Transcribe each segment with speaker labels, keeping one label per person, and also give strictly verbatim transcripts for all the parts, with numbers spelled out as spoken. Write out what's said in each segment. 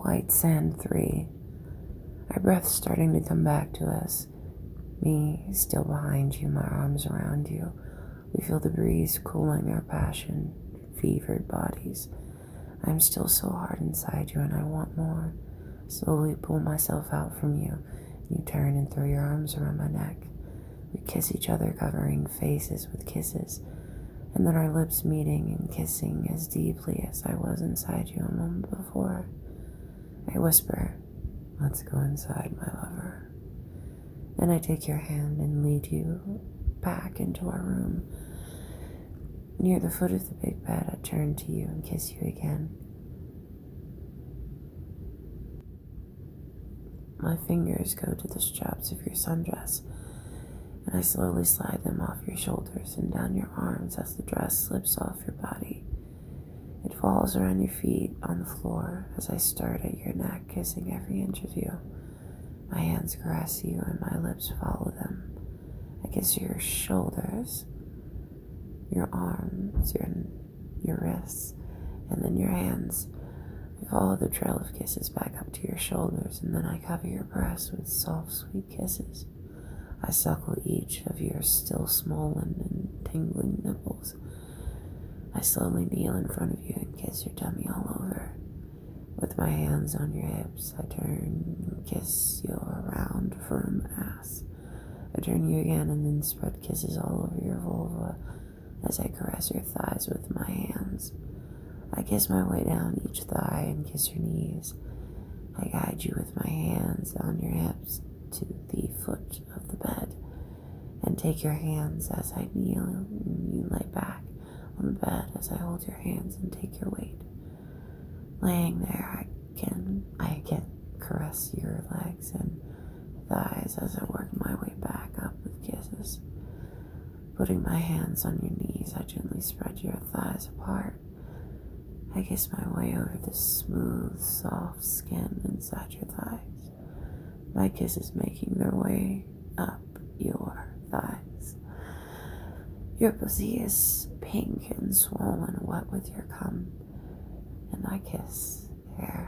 Speaker 1: White Sand three. Our breath's starting to come back to us. Me, still behind you, my arms around you. We feel the breeze cooling our passion-fevered bodies. I'm still so hard inside you and I want more. Slowly pull myself out from you. You turn and throw your arms around my neck. We kiss each other, covering faces with kisses. And then our lips meeting and kissing as deeply as I was inside you a moment before. I whisper, "Let's go inside, my lover." Then I take your hand and lead you back into our room. Near the foot of the big bed, I turn to you and kiss you again. My fingers go to the straps of your sundress, and I slowly slide them off your shoulders and down your arms as the dress slips off your body. It falls around your feet on the floor as I start at your neck, kissing every inch of you. My hands caress you and my lips follow them. I kiss your shoulders, your arms, your, your wrists, and then your hands. I follow the trail of kisses back up to your shoulders, and then I cover your breasts with soft, sweet kisses. I suckle each of your still swollen and tingling nipples. I slowly kneel in front of you and kiss your tummy all over. With my hands on your hips, I turn and kiss your round, firm ass. I turn you again and then spread kisses all over your vulva as I caress your thighs with my hands. I kiss my way down each thigh and kiss your knees. I guide you with my hands on your hips to the foot of the bed and take your hands as I kneel and you lay back on the bed as I hold your hands and take your weight. Laying there, I can I can caress your legs and thighs as I work my way back up with kisses. Putting my hands on your knees, I gently spread your thighs apart. I kiss my way over the smooth, soft skin inside your thighs. My kisses making their way up your thighs. Your pussy is pink and swollen, wet with your cum, and I kiss there.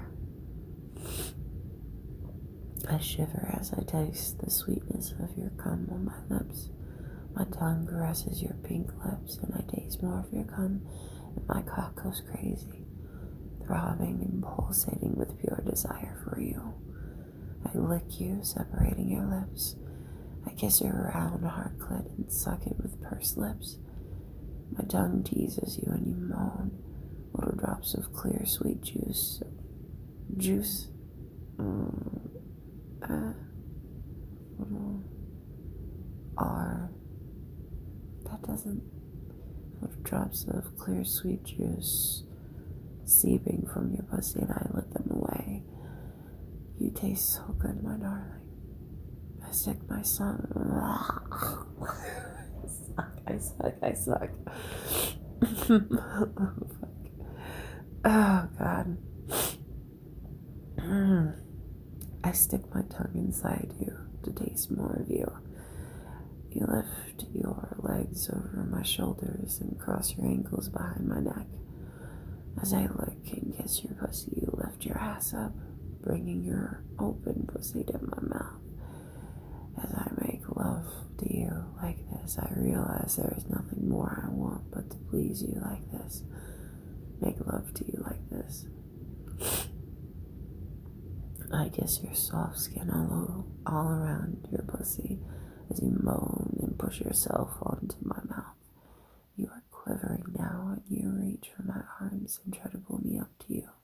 Speaker 1: I shiver as I taste the sweetness of your cum on my lips. My tongue caresses your pink lips, and I taste more of your cum, and my cock goes crazy, throbbing and pulsating with pure desire for you. I lick you, separating your lips. I kiss your round hard clit and suck it with pursed lips. My tongue teases you and you moan. Little drops of clear, sweet juice. Juice? Mm, uh, little R. That doesn't. Little drops of clear, sweet juice seeping from your pussy, and I lick them away. You taste so good, my darling. I stick my son. I suck, I suck, I suck. Oh, God. I stick my tongue inside you to taste more of you. You lift your legs over my shoulders and cross your ankles behind my neck. As I lick and kiss your pussy, you lift your ass up, bringing your open pussy to my mouth. As I make love to you like this, I realize there is nothing more I want but to please you like this. Make love to you like this. I kiss your soft skin all, all around your pussy as you moan and push yourself onto my mouth. You are quivering now, and you reach for my arms and try to pull me up to you.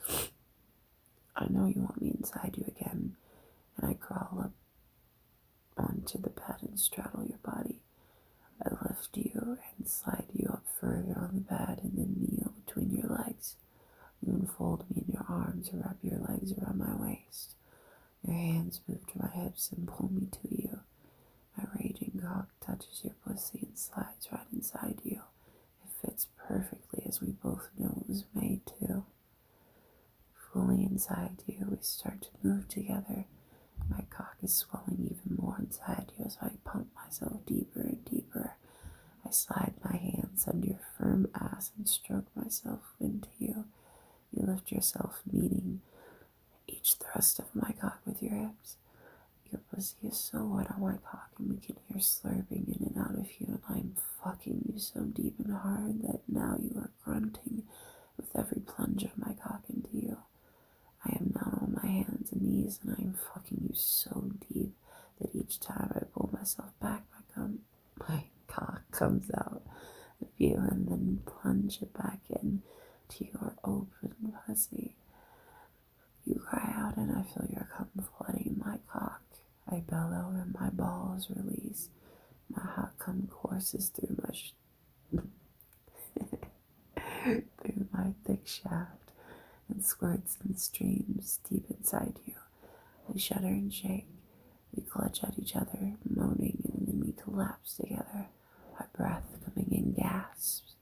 Speaker 1: I know you want me inside you again, and I crawl up onto the bed and straddle your body. I lift you and slide you up further on the bed and then kneel between your legs. You enfold me in your arms and wrap your legs around my waist. Your hands move to my hips and pull me to you. My raging cock touches your pussy and slides right inside you. It fits perfectly as we both know it was made to. Fully inside you, we start to move together. My cock is swelling even more inside you as I pump myself deeper and deeper. I slide my hands under your firm ass and stroke myself into you. You lift yourself, meeting each thrust of my cock with your hips. Your pussy is so wet on my cock, and we can hear slurping in and out of you, and I'm fucking you so deep and hard that now you are grunting with every plunge of my cock into you. I am down on my hands and knees, and I am fucking you so deep that each time I pull myself back, my cum, my cock comes out of you, and then plunge it back in to your open pussy. You cry out, and I feel your cum flooding my cock. I bellow, and my balls release. My hot cum courses through my sh- through my thick shaft and squirts and streams deep inside you. We shudder and shake. We clutch at each other, moaning, and then we collapse together, our breath coming in gasps.